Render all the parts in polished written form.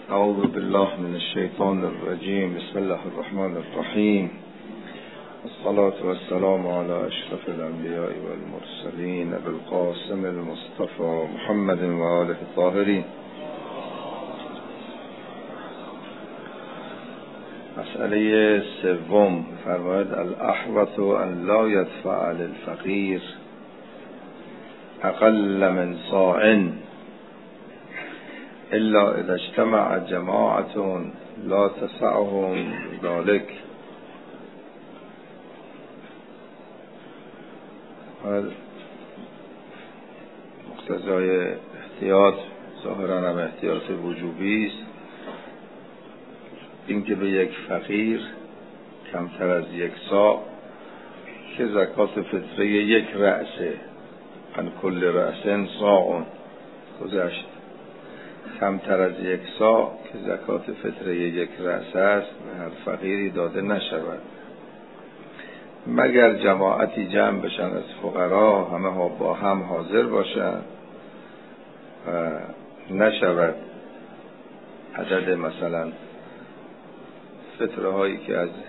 اعوذ بالله من الشیطان الرجیم. بسم الله الرحمن الرحیم. الصلاة والسلام على اشرف الانبیاء والمرسلین بالقاسم المصطفى محمد و آله الطاهرین. مسئله سوم فرماید الاحوط ان لا يدفع للفقیر اقل من صاع الا اذا اجتمع جماعة لا تسعهم ذلك. مقتضای احتیاط ظاهرا هم احتیاط وجوبی است، اینکه به یک فقیر کمتر از 1 صاع که زکات فطره 1 رأسه، عن کل رأس صاع گذشت، کمتر از 1 صاع که زکات فطره 1 رأس است به هر فقیری داده نشود، مگر جماعتی جمع بشن از فقرا، همه ها با هم حاضر باشن و نشود عدد مثلا فطره هایی که از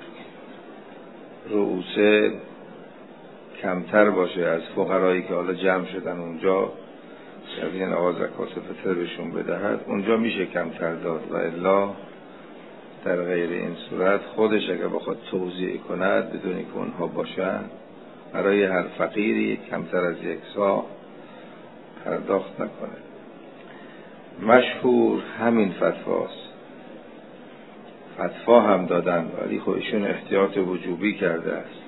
رؤوسه کمتر باشه از فقرایی که حالا جمع شدن اونجا، یعنی آقا زکات فطره بهشون بدهد، اونجا میشه کمتر داد. و الا در غیر این صورت خودش اگر بخواد توزیع کند بدون که اونها باشن، برای هر فقیری کمتر از 1 صاع پرداخت نکنه. مشهور همین فتواست، فتوا هم دادن ولی خودشون احتیاط وجوبی کرده است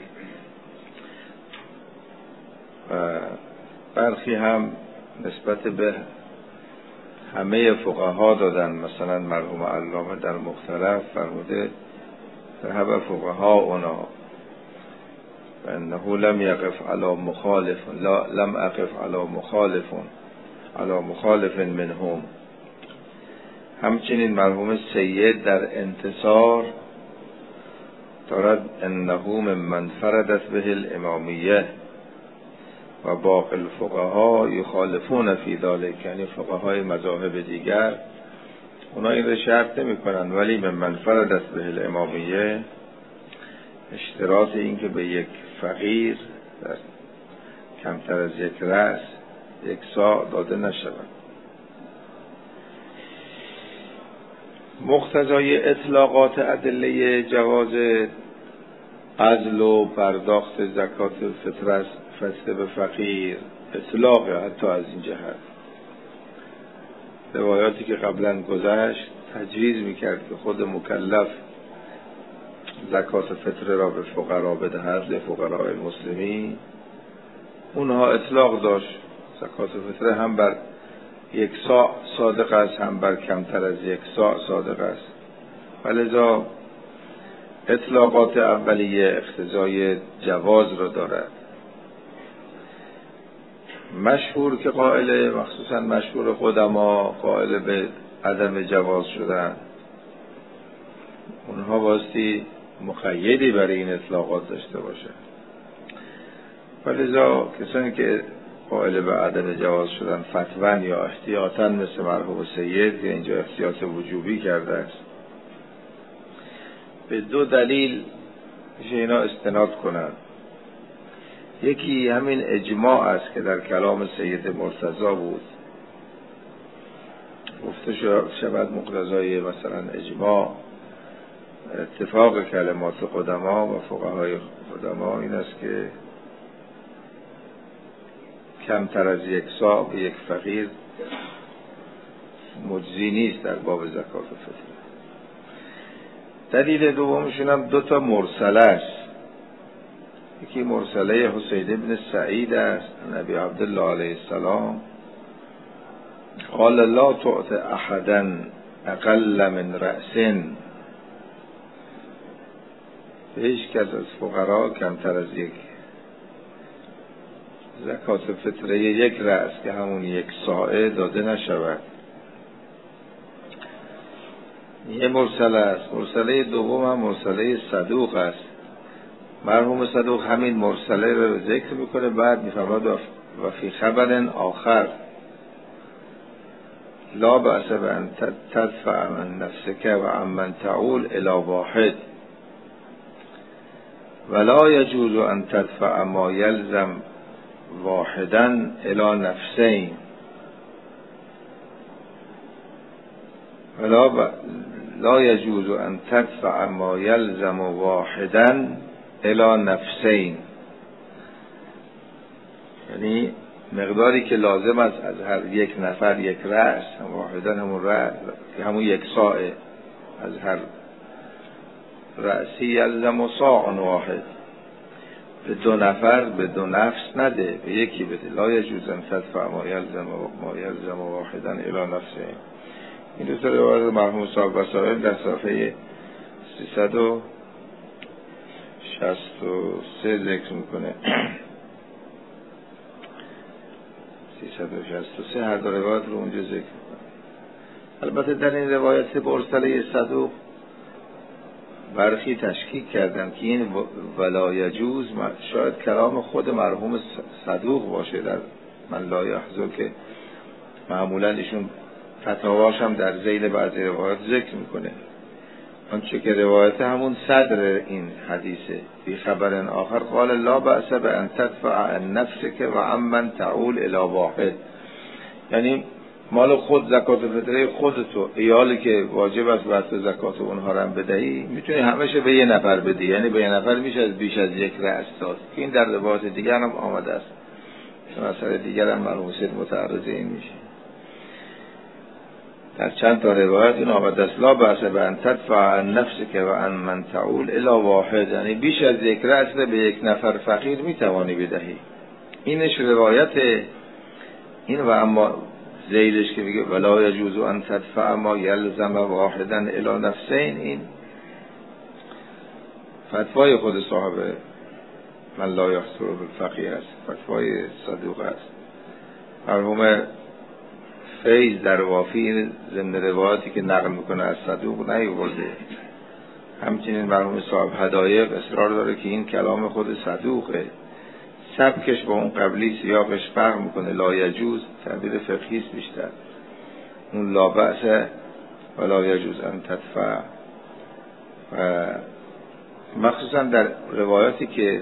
و برخی هم نسبت به همه فقها دادن. مثلا مرحوم علامه در مختلف فرموده ذهب فقها اونا و انه لم یقف علی مخالف، لم اقف علی مخالف منهم. همچنین مرحوم سید در انتصار دارد انه ممن فردت به الامامیه و باقی الفقها یخالفون فی ذلک، یعنی فقهای مذاهب دیگر اونا این رو شرط نمی کنن، ولی ممن فردت به الامامیه اشتراط این که به یک فقیر در کمتر از 1 رأس 1 صاع داده نشود. مقتضای اطلاقات ادله جواز عزل و پرداخت زکات فطره به فقیر اطلاق، حتی از این جهت روایاتی که قبلا گذشت تجویز میکرد که خود مکلف زکات فطره را به فقرا بدهد، به فقراء مسلمین. اونها اطلاق داشت، زکات فطره هم بر 1 صاع صادق است هم بر کمتر از 1 صاع صادق است. ولذا اطلاقات اولیه اقتضای جواز را دارد. مشهور که قائل، مخصوصا مشهور قدما قائل به عدم جواز شدن، اونها باستی مقیدی برای این اطلاقات داشته باشه. ولذا کسانی که قائل به عدم جواز شدن فتوا یا احتیاطاً مثل مرحوم سید که اینجا احتیاط وجوبی کرده است، به 2 دلیل میشه اینا استناد کنند. یکی همین اجماع است که در کلام سید مرتضی بود، گفته شود مقتضای مثلا اجماع اتفاق کلمات قدما و فقهای قدما این است که کمتر از 1 صاع به یک فقیر مجزی نیست در باب زکات فطره. دلیل دومشون هم 2 تا مرسله است. یکی مرسله حسین ابن سعید است، نبی عبدالله علیه السلام قال لا تعط احدا اقل من رأس، به هیچ کس از فقرا کمتر از 1 زکات فطره 1 رأس که همون 1 صاع داده نشود. یه مرسله است. مرسله دوم هم مرسله صدوق است. مرحوم صدوق همین مرسله رو ذکر میکنه، بعد میفرماد و فی خبر آخر، لا بأس بأن تدفع من نفسك و عمن تعول الی واحد ولا يجوز ان تدفع ما يلزم واحدا الی نفسین لا يجوز ان تدفع ما يلزم واحدا الی نفسین، یعنی مقداری که لازم است از هر یک نفر یک رأس، واحدا همون رأس که همون یک ساعه، از هر رأسی یلزم و ساع واحد، به دو نفر به دو نفس نده، به یکی بده. لا یجوز ان تدفع ما یلزم واحدا الی نفسین. این دو تا روایت مرحوم صاحب وسائل در صفحه 363 ذکر میکنه. 363 هر دو روایت رو اونجا ذکر میکنه. البته در این روایت مرسله صدوق برخی تشکیک کردن که این ولا یجوز شاید کلام خود مرحوم صدوق باشه در من لا یحزن، که معمولا ایشون فتاواش هم در ذیل بعضی روایات ذکر میکنه. آنچه که روایت همون صدر این حدیثه. فی خبر آخر قال لا بأس بأن تدفع عن نفسك و عمن تعول الی واحد، یعنی مال خود زکات فطره خودتو، ایالی که واجب است بر تو زکات اونها رو هم بدهی، میتونی همشه به یه نفر بدی، یعنی به یه نفر میشه از بیش از یک رأس داد، که این در روایات دیگر هم آمده است. مثلا دیگر هم مرحوم سید متعرض این میشه. در چند تا روایت این آمده است لا بأس بأن تدفع عن نفسك و عن من تعول الی واحد، یعنی بیش از یک رأس به یک نفر فقیر میتوانی بدهی. اینش روایت این. و اما ذیلش که میگه ولا یجوز ان تدفع ما یلزم واحدا الی نفسین، این فتوای خود صاحب من لا یحصر بالفقیه است، فتوای صدوق است. مرحوم فیض در وافی ضمن روایاتی که نقل میکنه از صدوق نیاورده. همچنین مرحوم صاحب هدایق اصرار داره که این کلام خود صدوقه، سبکش با اون قبلی سیاقش فرق میکنه. لا یجوز تعبیر فقهی است بیشتر، اون لا بأس ولا یجوز ان تدفع. و مخصوصا در روایاتی که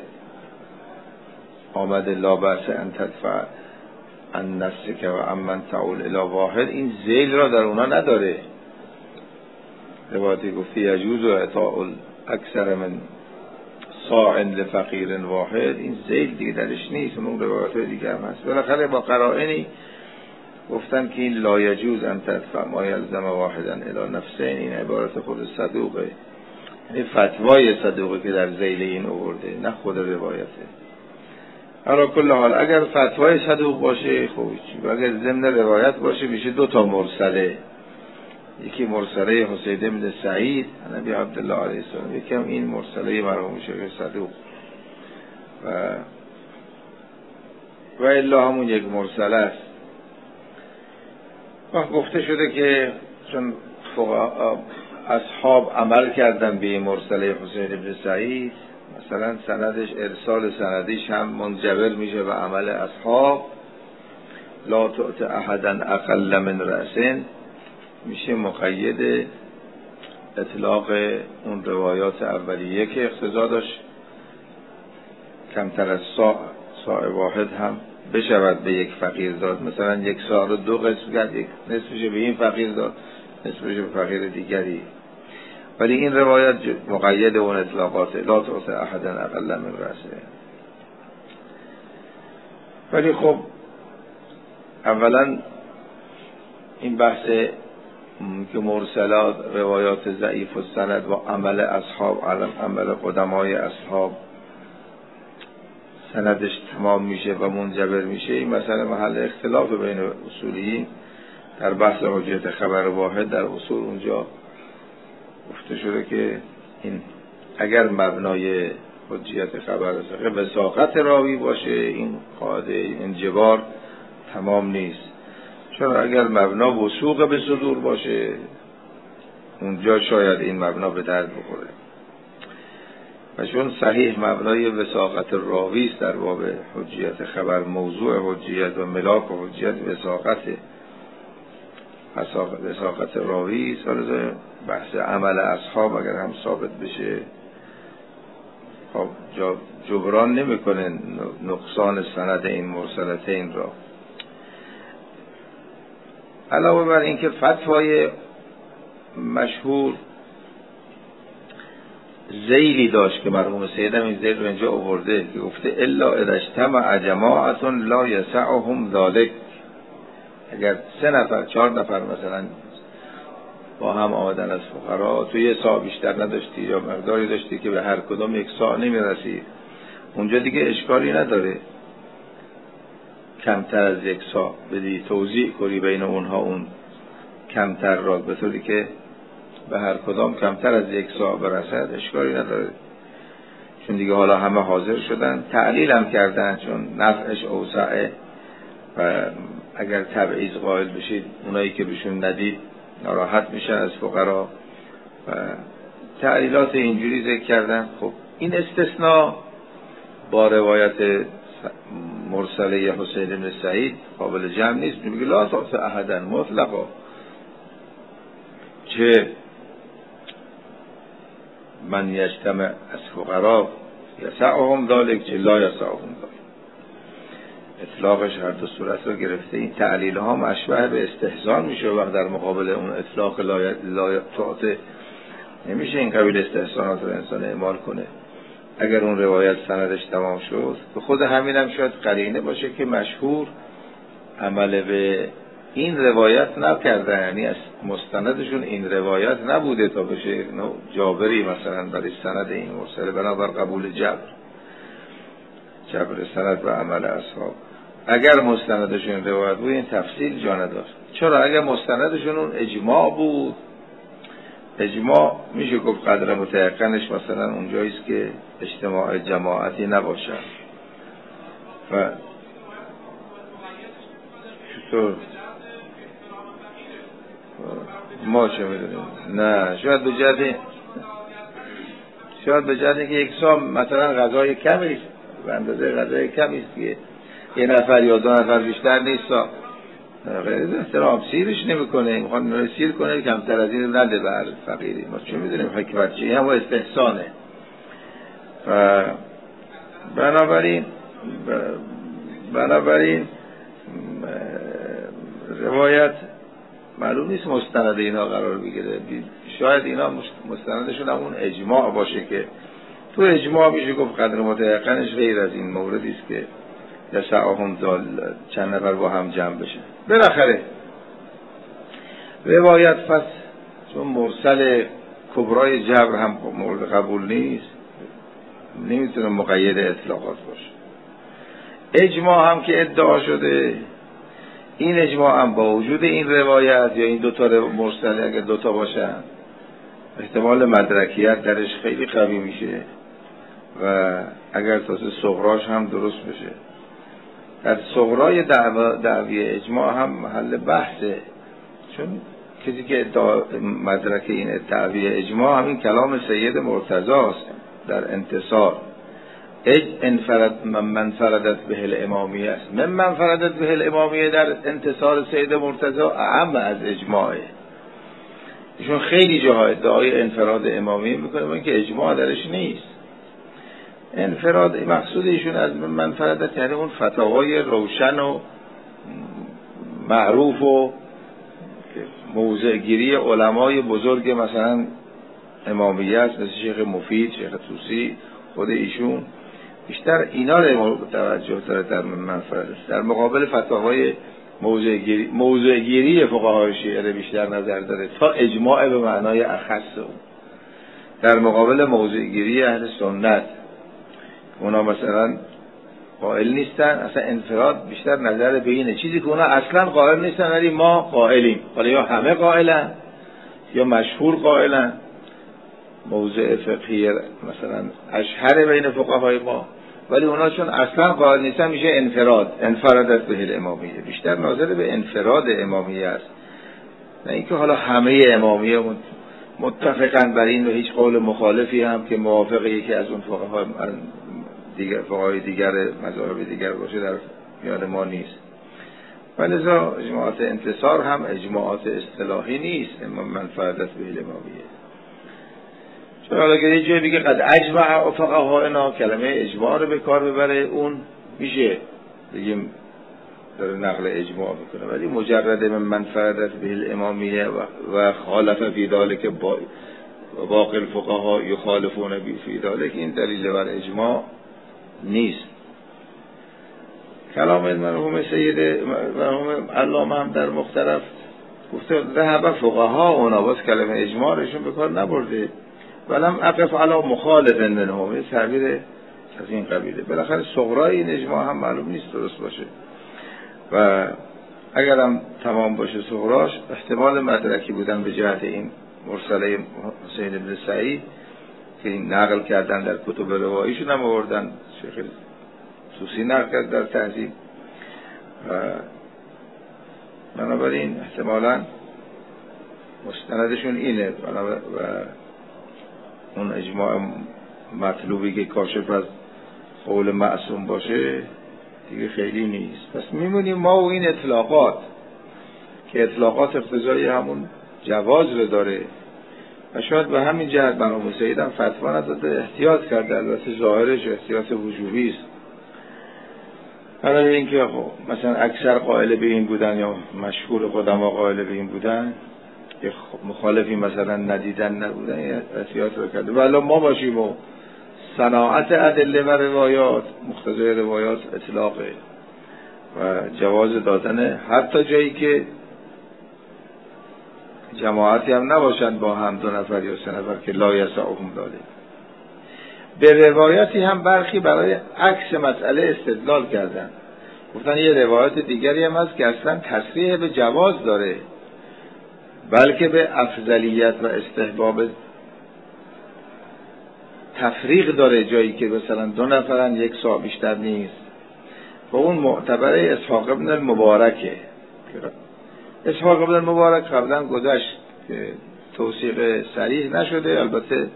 آمده لا بأس ان تدفع عن نفسك و عمن تعول الی واحد، این ذیل را در اونا نداره. روایتی گفتی یجوز و اعطاء اکثر من صاع لفقیر واحد، این ذیل دیگه درش نیست. اون روایات دیگه هم هست. بالاخره با قرائنی گفتن که این لا یجوز ان تدفع ما یلزم واحدا الی نفسین، این عبارت خود صدوقه، این فتوای صدوقه که در ذیل این آورده، نه خود روایته. حالا کل حال اگر فتوای صدوق باشه خوبی، و اگر ضمن روایت باشه میشه دو تا مرسله، یکی مرسله حسین بن سعید نبی عبدالله علیه السلام، یکی هم این مرسله مرحوم شیخ صدوق، و الا همون یک مرسله است. گفته شده که چون اصحاب عمل کردن به مرسله حسین بن سعید، مثلا سندش ارسال سندیش هم منجبر میشه به عمل اصحاب. لا تعطی احدا اقل من رأسین میشه مقید اطلاق اون روایات اولیه که اقتضا داشت کمتر از ساع واحد هم بشود به یک فقیر داد. مثلا یک ساع رو دو قسم کرد، یک نصفش به این فقیر داد، نصفش به فقیر دیگری. ولی این روایت مقید اون اطلاقات لا تعطی احدا اقل من رأسه. ولی خب اولا این بحث که مرسلات روایات ضعیف و سند و عمل اصحاب، عمل قدمای اصحاب سندش تمام میشه و منجبر میشه، این مسئله محل اختلاف بین اصولیین. در بحث حجیت خبر واحد در اصول اونجا گفته شده که این اگر مبنای حجیت خبر وثاقت راوی باشه، این قاعده انجبار تمام نیست. چون اگر مبنا وثوق به صدور باشه اونجا شاید این مبنا به درد بخوره، و چون صحیح مبنای وثاقت راوی است در باب حجیت خبر، موضوع حجیت و ملاک حجیت وثاقته، وثاقت راوی، سال بحث عمل اصحاب اگر هم ثابت بشه خب جبران نمیکنه نقصان سند این مرسلتین را. علاوه بر این که فتوای مشهور ذیلی داشت که مرحوم سید امین ذیل رو اینجا آورده که گفته الا اذا اجتمع جماعت لا یسعهم ذلک، اگر 3 نفر 4 نفر مثلا با هم آمدن از فقرا، تو یه ساعت بیشتر نداشتی یا مقداری داشتی که به هر کدام 1 ساعت نمیرسید، اونجا دیگه اشکالی نداره کمتر از 1 ساعت بدی توزیع کنی بین اونها اون کمتر را، به طوری که به هر کدام کمتر از 1 ساعت برسد، اشکالی نداره. چون دیگه حالا همه حاضر شدن، تعلیل هم کردن چون نفعش اوسعه و اگر تبعیض قائل بشید اونایی که بهشون ندید ناراحت میشن از فقرا و تعلیلات اینجوری ذکر کردن. خب این استثناء با روایت مرسله حسین بن سعید قابل جمع نیست. میگه لا تعطی احدا مطلقا، چه من یجتمع از فقرا یسعهم ذلک چه لا یسعهم ذلک، اطلاقش هر دو صورت رو گرفته. این تعلیل ها مشبه به استحسان میشه و در مقابل اون اطلاق لا تعطی نمیشه این قبیل استحسانات رو انسان اعمال کنه. اگر اون روایت سندش تمام شد، به خود همین هم شاید قرینه باشه که مشهور عمل به این روایت نکرده، یعنی از مستندشون این روایت نبوده تا بشه جابری مثلا برای سند این مرسله، بنابر قبول جبر سند و عمل اصحاب. اگر مستندشون روایت بود این تفصیل جا نداشت. چرا؟ اگر مستندشون اون اجماع بود، اجماع میشه گفت قدر متيقنش مثلا اونجاییست که اجتماع جماعتی نباشه. و چطور ما چه میدونیم؟ نه شاید به جهت که 1 ساعت مثلا غذای کمیست، به اندازه غذای کمیست که 1 نفر یا 2 نفر بیشتر نیست، غیر احترام سیرش نمیکنه، میخوان سیر کنه کمتر از این نده بر فقیری. ما چه میدونیم حکمت چیه؟ هم استحسانه. و بنابراین روایت معلوم نیست مستند اینا قرار بگیره. شاید اینا مستندشون همون اجماع باشه که تو اجماع میشه گفت قدر متيقنش غیر از این موردی است که یسعهم چند نفر با هم جمع بشه. بالاخره روایت پس چون مرسل کبرای جبر هم مورد قبول نیست، نمیتونه مقید اطلاقات باشه. اجماع هم که ادعا شده، این اجماع هم با وجود این روایت یا این 2 تا مرسل اگر 2 تا باشن احتمال مدرکیت درش خیلی قوی میشه و اگر تازه صغراش هم درست بشه. در صغرای دعوی اجماع هم محل بحثه، چون کسی که مدرک این دعوی اجماع همین کلام سید مرتضی است در انتصار. من فردت به الامامیه است، من فردت به الامامیه در انتصار سید مرتضی اعم از اجماعه. ایشون خیلی جاها ادعای انفراد امامیه میکنه و اینکه اجماع درش نیست. انفراد مقصود ایشون از من فردت یعنی اون فتاوای روشن و معروف و موضع گیری علمای بزرگ مثلا امامیه است، مثل شیخ مفید، شیخ طوسی، خود ایشون بیشتر اینا رو توجه داره در منفرد است. در مقابل فتاوای موضع گیری فقهای شیعه بیشتر نظر داره تا اجماع به معنای اخص اون. در مقابل موضع گیری اهل سنت اونا مثلا قائل نیستن، اصلا انفراد بیشتر نظر به اینه، چیزی که اونا اصلا قائل نیستن ولی ما قائلیم. حالا یا همه قائلن یا مشهور قائلن. موضع فقهی مثلا اشهر بین فقهای ما، ولی اونا چون اصلا قائل نیستن میشه انفرادت به الامامیه. بیشتر ناظر به انفراد امامیه است، نه اینکه حالا همه امامیه متفقن بر این و هیچ قول مخالفی هم که موافق یکی از اون فقهای دیگر مذاهب دیگر باشه در میان ما نیست. ولذا اجماعات انتصار هم اجماعات اصطلاحی نیست، منفعت به الامامیه. چون حالا که یه جایی بگه قد اجمع فقهاءنا، کلمه اجماع رو به کار ببره، اون میشه بگیم داره نقل اجماع میکنه، ولی مجرد من منفعت به الامامیه و خالف فی ذلک باقی الفقهاء یخالفون فی ذلک، این دلیل بر اجماع نیست. کلام مرحوم سید مرحوم علامه هم در مختلف گفته ذهب فقها اونا، باز کلمه اجماعشون به کار نبرده، ولم اقف علی مخالف منهم، یه تعبیر از این قبیله. بالاخره صغرای این اجماع هم معلوم نیست درست باشه و اگر هم تمام باشه صغراش، احتمال مدرکی بودن به جهت این مرسله حسین بن سعید که این نقل کردن در کتب رواییشون هم آوردن، شیخ توسی نقل کرد در تهذیب، و بنابراین احتمالاً مستندشون اینه و اون اجماع مطلوبی که کاشف از قول معصوم باشه دیگه خیلی نیست. پس میمونیم ما و این اطلاقات که اطلاقات اقتضایی همون جواز رو داره و شاید به همین جهت مرحوم سید هم فتوا نداده، احتیاط کرده، البته ظاهرش احتیاط وجوبی است. برای اینکه مثلا اکثر قائل به این بودن یا مشهور قدما قائل به این بودن، مخالفی مثلا ندیدن نبودن، احتیاط رو کرده. ولی ما باشیم و صناعت ادله و روایات، مقتضای روایات اطلاقه و جواز دادن حتی جایی که جماعتی هم نباشند با هم، 2 نفر یا 3 نفر که لا یسعهم داده. به روایاتی هم برخی برای عکس مسئله استدلال کردن، گفتن یه روایت دیگری هم هست که اصلا تصریح به جواز داره، بلکه به افضلیت و استحباب تفریق داره، جایی که مثلا 2 نفرن 1 ساعت بیشتر نیست. و اون معتبره اسحاق ابن المبارکه. اسحاق ابن المبارک قبلا گذشت که توثیق صریح نشده، البته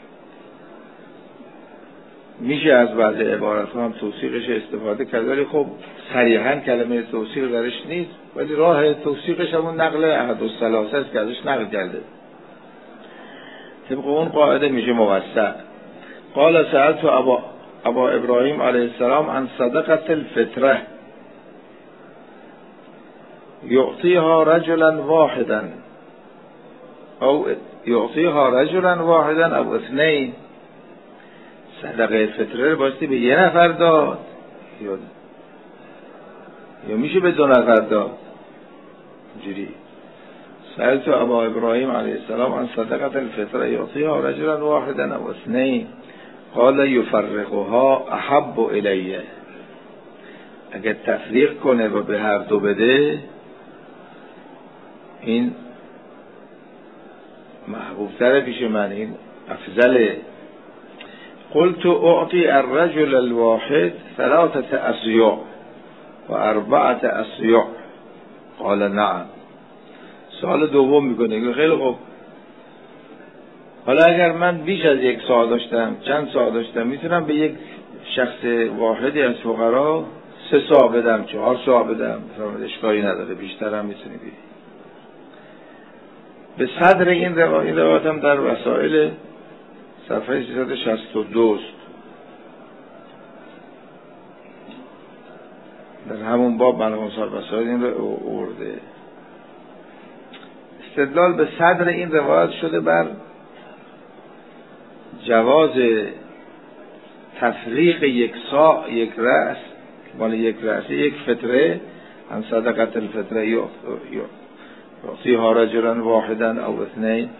میشه از بعض عبارت هم توثیقش استفاده کرد، ولی خب صریحا کلمه توثیق درش نیست، ولی راه توثیقش همون نقل احد الثلاثه است که ازش نقل کرده. طبق اون قاعده میشه موثق. قال سألت ابا ابراهیم علیه السلام عن صدقه الفطره یعطیها رجلا واحدا او یعطیها رجلا واحدا او اثنین، صدقه فطره رو باستی به 1 نفر داد یا میشه به 2 نفر داد؟ اینجوری سألت ابا ابراهیم علیه السلام عن صدقه الفطره یعطیها رجلا واحدا او اثنین قال یفرقها احب الیه، اگر تفریق کنه و به هر دو بده این محبوبتره پیش من، این افضله. قلت اعطی الرجل الواحد 3 اصیاع و 4 اصیاع قال نعم. سوال دوم میکنه خیلی خوب، حالا اگر من بیش از 1 ساعت داشتم، چند ساعت داشتم، میتونم به یک شخص واحدی از فقرا 3 ساعت بدم، 4 ساعت بدم، اشکالی نداره، بیشتر هم میتونی بدی. به صدر این روایت هم در وسائل صفحه 362 است، در همون باب مرحوم صاحب وسائل این رو آورده. استدلال به صدر این روایت شده بر جواز تفریق 1 ساع 1 رأس، مال 1 رأس 1 فطره، عن صدقه الفطره یعطیها رجلا واحدا او اثنین،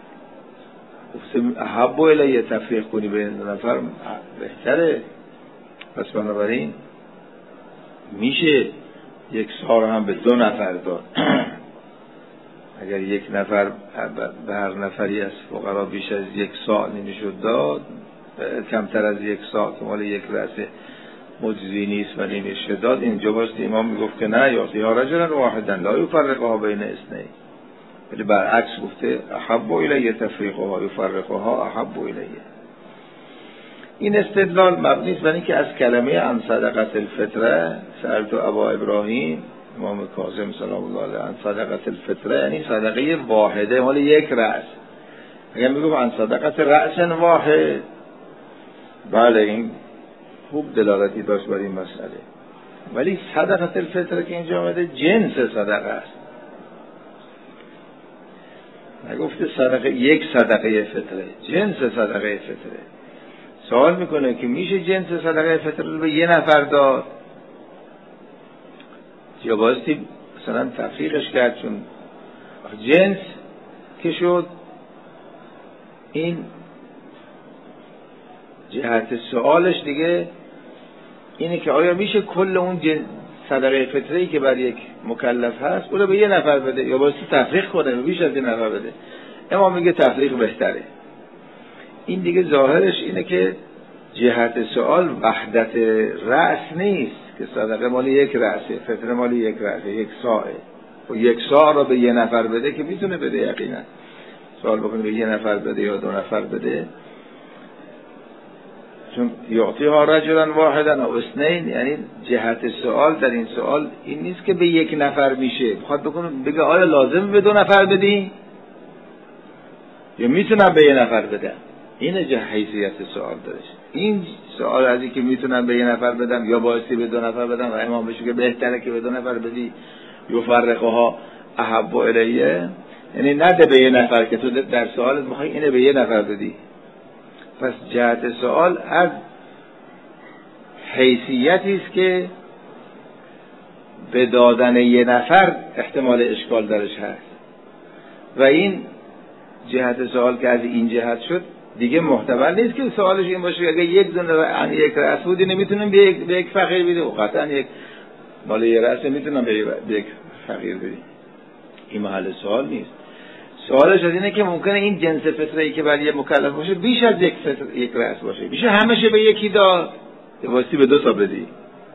احب الیه تفریق کنی بین 2 نفر بهتره. پس بنابراین میشه 1 ساع هم به 2 نفر داد. اگر 1 نفر به هر نفری از فقرا بیش از 1 ساع نمیشد داد، کمتر از 1 ساع که مال 1 رأس مجزی نیست و نمیشه داد، اینجا باست امام میگفت که نه، یعطیها رجلا واحدا لا یفرقها بین اثنین، ولی برعکس گفته احب الیه تفریقها یفرقها احب الیه. این استدلال مبنی است بر اینکه از کلمه عن صدقه الفطره سألت ابا ابراهیم امام کاظم سلام الله علیه صدقه الفطره یعنی صدقه واحده مال یک رأس. اگر میگم عن صدقه رأس واحد، بله این خوب دلالتی داشت بر این مسئله. ولی صدقه الفطره که اینجا آمده جنس صدقه است، نگفته صدقه یک صدقه فطره، جنس صدقه فطره. سوال میکنه که میشه جنس صدقه فطره رو به یه نفر داد یا بایستی مثلا تفریقش کرد؟ چون جنس که شد، این جهت سوالش دیگه اینه که آیا میشه کل اون صدقه فطره‌ای که بر یک مکلف هست او رو به یه نفر بده یا بایستی تفریق کنه بیش از یه نفر بده؟ امام میگه تفریق بهتره. این دیگه ظاهرش اینه که جهت سوال وحدت رأس نیست که صدقه مال یک رأسه، فطره مال یک رأسه، یک ساعه. و یک ساعه رو به یه نفر بده که میتونه بده، یقینا سوال بکنه به یه نفر بده یا دو نفر بده، چون یعطیها رجلا واحدا او اثنین، یعنی جهت سوال در این سوال این نیست که به یک نفر میشه، بخواد بکنه بگه آیا لازم به دو نفر بدی یا میتونم به یه نفر بدم. این حیثیت سوال دارش. این سوال از این که میتونم به یه نفر بدم یا بایستی به دو نفر بدم و امام بشه که بهتره که به دو نفر بدی، یفرقها احب الیه، یعنی نده به یه نفر که تو در سوالت میخوای اینه به یه نفر بدی. پس جهت سوال از حیثیتی است که به دادن یه نفر احتمال اشکال درش هست و این جهت سوال که از این جهت شد دیگه محتمل نیست که سوالش این باشه اگه یک دونه عن یک رأس بودی نمیتونم به یک فقیر بدی، قطعا یک مال یک رأس میتونم به یک فقیر بدی. این محل سوال نیست. سوالش از اینه که ممکنه این جنس فطره‌ای که برای مکلف باشه بیش از یک رأس باشه، میشه همشه به یکی داد یا واسه به دو تا بدی.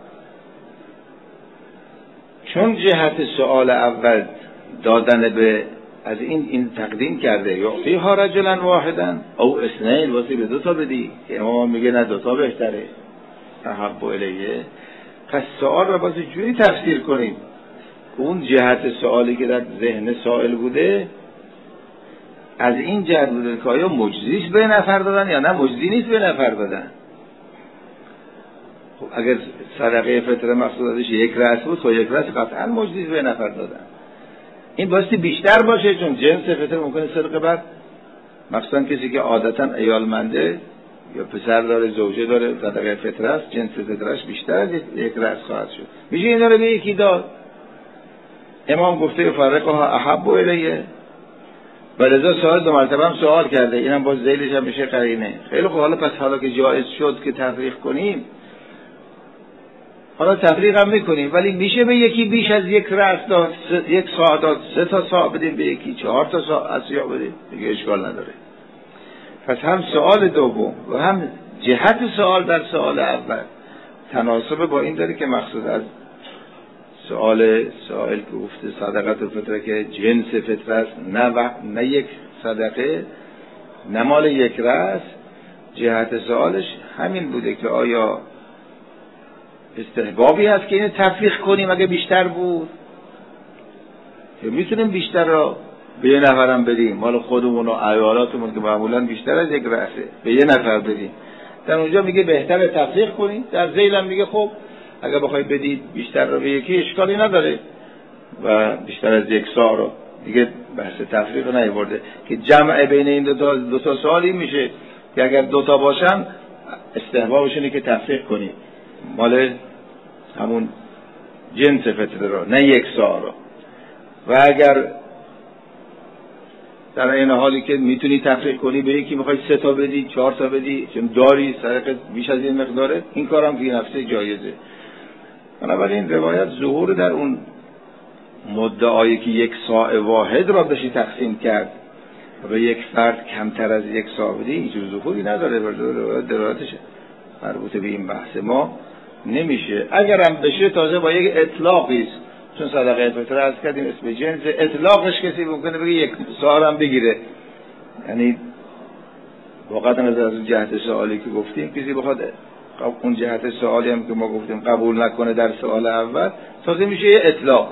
چون جهت سوال اول دادن به از این تقدیم کرده یعطیها رجلا واحدا او اثنین، واسه به دو تا بدی، که امام میگه نه دو تا بهتره احب الیه. پس سوال رو باید جوری تفسیر کنیم اون جهت سوالی که در ذهن سائل بوده از این جهت بوده که آیا مجزیش به نفر دادن یا نه مجزی نیست به نفر دادن. خب اگر صدقه فطره مقصود ازش یک رأس بود خب یک رأس قطعا مجزیش به نفر دادن. این بایستی بیشتر باشه چون جنس فطره ممکنه صدقه بعد مخصوصا کسی که عادتا عیالمنده یا پسر داره زوجه داره صدقه فطره است، جنس فطرهش بیشتر از یک رأس خواهد شد، میشه اینا رو به یکی داد. امام گفته فرقها احب الیه و لذا سوال دو مرتبه هم سوال کرده، اینم باز ذیلش هم میشه قرینه. خیلی خوب، حالا پس حالا که جایز شد که تفریق کنیم حالا تفریق هم میکنیم، ولی میشه به یکی بیش از یک رأس داد، یک ساعت داد، 3 تا ساعت بدیم به یکی، 4 تا ساعت سیاه بدیم، دیگه اشکال نداره. پس هم سوال دوم و هم جهت سوال در سوال اول تناسب با این داره که مقصود از سوال سائل که گفته صدقه فطره که جنس فطره است، نه یک صدقه، نه مال یک رأس. جهت سوالش همین بوده که آیا استحبابی هست که اینو تفریق کنیم اگه بیشتر بود، که میتونیم بیشتر را به یه نفرم بدیم، مال خودمون و عیالاتمون که معمولا بیشتر از یک رأسه به یه نفر بدیم. در اونجا میگه بهتره تفریق کنیم، در ذیل هم میگه خب اگه بخوای بدید بیشتر رو به یکی اشکالی نداره و بیشتر از یک ساعت رو دیگه بحث تفریق نیورده که جمع بین این دو تا سوالی میشه که اگر دو تا باشن استحبابش اینه که تفریق کنی مال همون جنس فطره رو، نه یک ساعت رو. و اگر در این حالی که میتونی تفریق کنی به یکی میخوای 3 تا بدی 4 تا بدی چون داری صدقه بیش از این مقداره، این کارم فی نفسه جایزه. بنابراین روایت ظهور در اون مدعایی که یک ساع واحد را بشه تقسیم کرد و به یک فرد کمتر از یک ساع بدی اینجور ظهوری نداره، روایت درایتش مربوط به این بحث ما نمیشه. اگرم بشه تازه با یک اطلاقی است، چون صدقه فطره از کردیم اسم جنس، اطلاقش کسی ممکنه بگه یک ساع هم بگیره، یعنی واقعا از جهت سوالی که گفتیم کسی بخواد اون جهت سوالی هم که ما گفتیم قبول نکنه در سوال اول، تازه میشه یه اطلاق.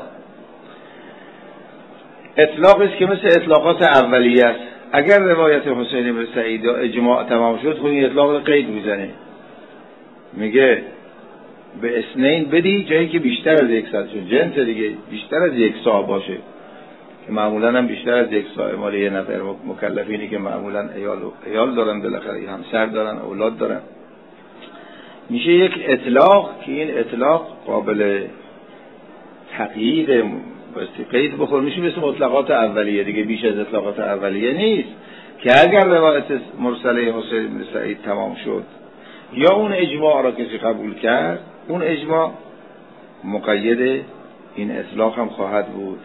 اطلاقی است که مثل اطلاقات اولیه است. اگر روایت حسین بن سعید اجماع تمام شد، خود این اطلاق رو قید میزنه، میگه به اثنین بدی جایی که بیشتر از 100 شد، جنس دیگه بیشتر از 1 ساع باشه که معمولا هم بیشتر از 1 ساع مال یه نفر مکلفینی که معمولا عیال دارن، بالاخره همسر دارن، اولاد دارن، میشه یک اطلاق که این اطلاق قابل تقیید قید بخور، میشه مثل مطلقات اولیه دیگه، بیش از اطلاقات اولیه نیست که اگر روایت مرسله حسین بن سعید تمام شد یا اون اجماع را کسی قبول کرد، اون اجماع مقید این اطلاق هم خواهد بود.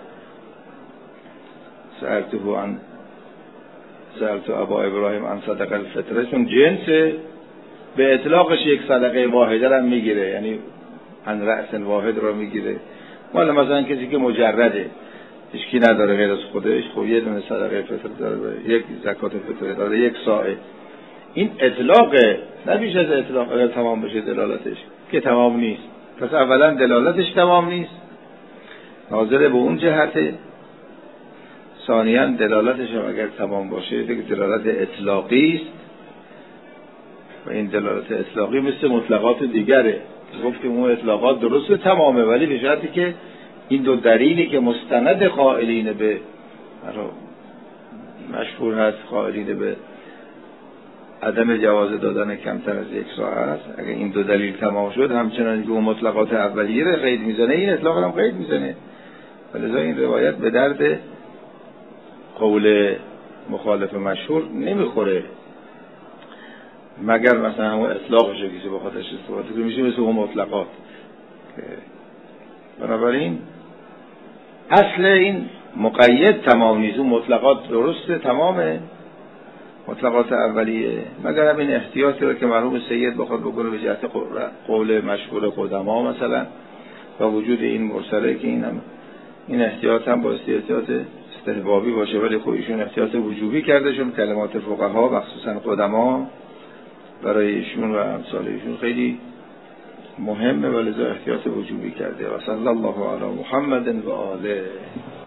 سألت ابا ابراهیم عن صدقه الفطره، چون جنس به اطلاقش یک صدقه واحده هم میگیره، یعنی عن رأس واحد را میگیره. مال مثلا کسی که مجرده، هیچکی نداره غیر از خودش، خب یه دونه صدقه فطر داره، یک زکات فطر داره، 1 ساعه. این اطلاقه، نه بیش از اطلاق. اگر تمام بشه دلالتش که تمام نیست، پس اولا دلالتش تمام نیست، ناظر به اون جهته. ثانیاً دلالتش هم اگر تمام باشه دیگه دلالت اطلاقی است و این دلالت اطلاقی مثل مطلقات دیگره. گفتیم اون اطلاقات درسته تمامه، ولی به شرطی که این دو دلیلی که مستند قائلین به مشهور هست، قائلین به عدم جواز دادن کمتر از 1 ساعت است، اگر این دو دلیل تمام شد، همچنان که اون مطلقات اولیه رو قید میزنه، این اطلاق هم قید میزنه. ولذا این روایت به درد قول مخالف مشهور نمیخوره، مگر مثلا همون اطلاقش رو کسی با خودش استفاده کنه، میشه مثل اون مطلقات. بنابراین اصل این مقید تمام نیست، اون مطلقات درسته تمامه، مطلقات اولیه، مگر همین احتیاطی رو که مرحوم سید بخواد بکنه به جهت قول مشهور قدما مثلا، با وجود این مرسله که این احتیاط هم بایستی احتیاط استحبابی باشه، ولی خب ایشون احتیاط وجوبی کرده، چون کلمات فقها و خصوصا قدما برای ایشون و امثال ایشون خیلی مهمه، ولذا احتیاط وجوبی کرده. و صلی الله علی محمد و آله.